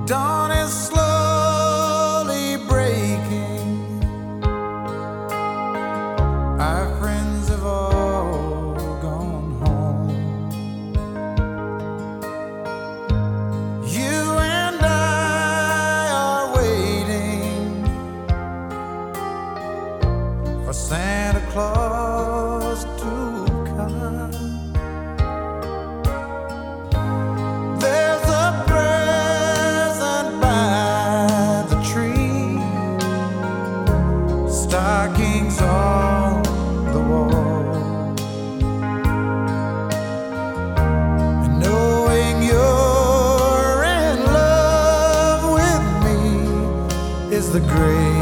Dawn is slowly breaking. Our friends have all gone home. You and I are waiting for Santa Claus to come. There's a present by the tree, stockings on the wall, and knowing you're in love with me is the greatest